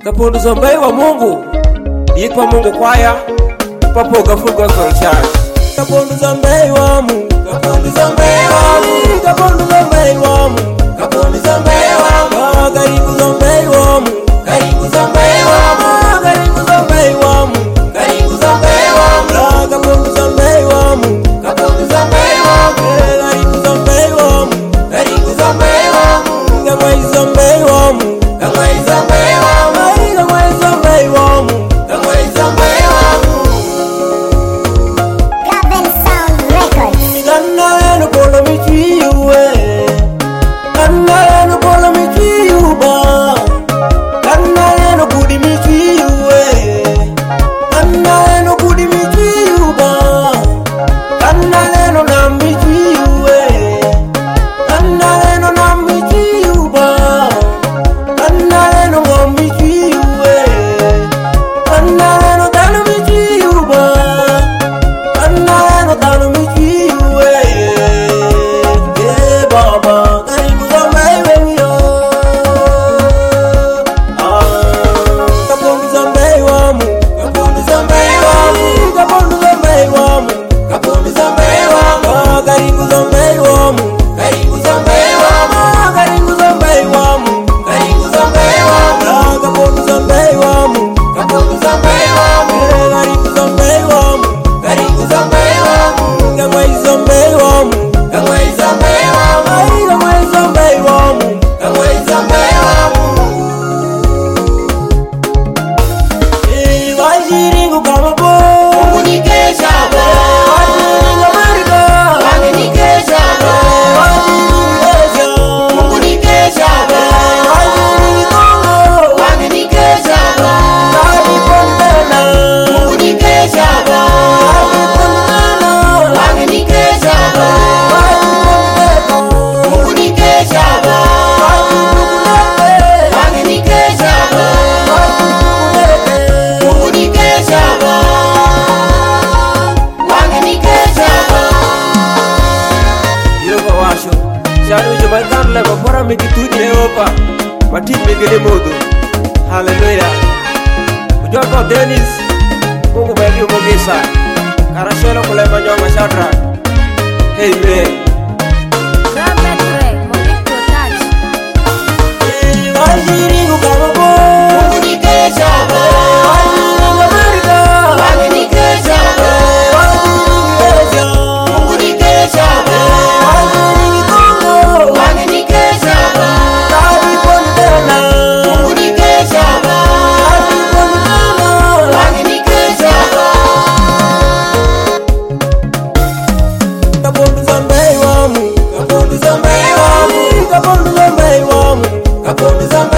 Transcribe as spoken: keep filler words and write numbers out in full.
Kapundu zombai wa Mungu Yikwa Mungu kwaya Papo Gafur Gospel Church. Kapundu zombai wa Mungu, Kapundu zombai wa Mungu, Kapundu zombai wa Mungu, Kapundu zombai wa Mungu, karibu zombai wa Mungu, karibu zombai wa Mungu, karibu zombai wa Mungu, karibu zombai wa Mungu, Kapundu zombai wa Mungu, Kapundu zombai wa Mungu, karibu zombai wa Mungu, karibu zombai wa Mungu, kamai zombai wa Mungu, kamai zombai wa Mungu, kamai zombai wa Mungu, kamai zombai wa Mungu. Gavin Sound Records. Kanna no polo mi chiuwe, kanna no polo mi chiuba, kanna no kudi mi chiuwe, kanna no kudi mi chiuba, kanna no nam mi chiuwe, kanna no nam mi chiuba, kanna no ngom mi chiuwe, kanna no tanu mi chiuba, kanna no tanu mi chiuwe. Yeah, Baba, karibu zombai wenyo. Ah, kapundu zombai wa Mungu, kapundu zombai wa Mungu, kapundu zombai wa Mungu, kapundu zombai wa Mungu, karibu zombai wa Mungu, karibu zombai wa Mungu, karibu zombai wa Mungu, karibu zombai wa Mungu, kapundu zombai wa Mungu, kapundu zombai wa Mungu, karibu zombai wa Mungu, karibu zombai wa Mungu, kamai zombai wa Mungu, kamai zombai wa Mungu, kamai zombai wa Mungu, kamai zombai wa Mungu. Eh, wajiringu kama bo, Mungu nikesha bo, wajiringu Amerika, wange nikesha bo, wajiringu Mungu nikesha bo, wajiringu Kongo, wange nikesha bo, walipondana, Mungu nikesha bo, walipondana, wange nikesha bo, walipondana, Mungu nikesha bo, walipondana, wange nikesha bo, walipondana, Mungu nikesha bo, wange nikesha bo. Yoko washo, shanu jubakan le bapora miki tujne opa, batik migele modu. Hallelujah. Ujoko Dennis, Mungu bagi umogisa. Karashelo kule manyonga shadra. Amen. Gavin Ray, Monique Touch. Wajiringu kama bo, Mungu nikesha bo, wajiringu Amerika, wange nikesha bo, wajiringu Mungu nikesha bo, wajiringu Kongo, wange nikesha bo, walipondana, Mungu nikesha bo, walipondana, wange nikesha bo. Kapundu zombai wa Mungu, kapundu zombai wa Mungu, kapundu zombai wa Mungu, kapundu zombai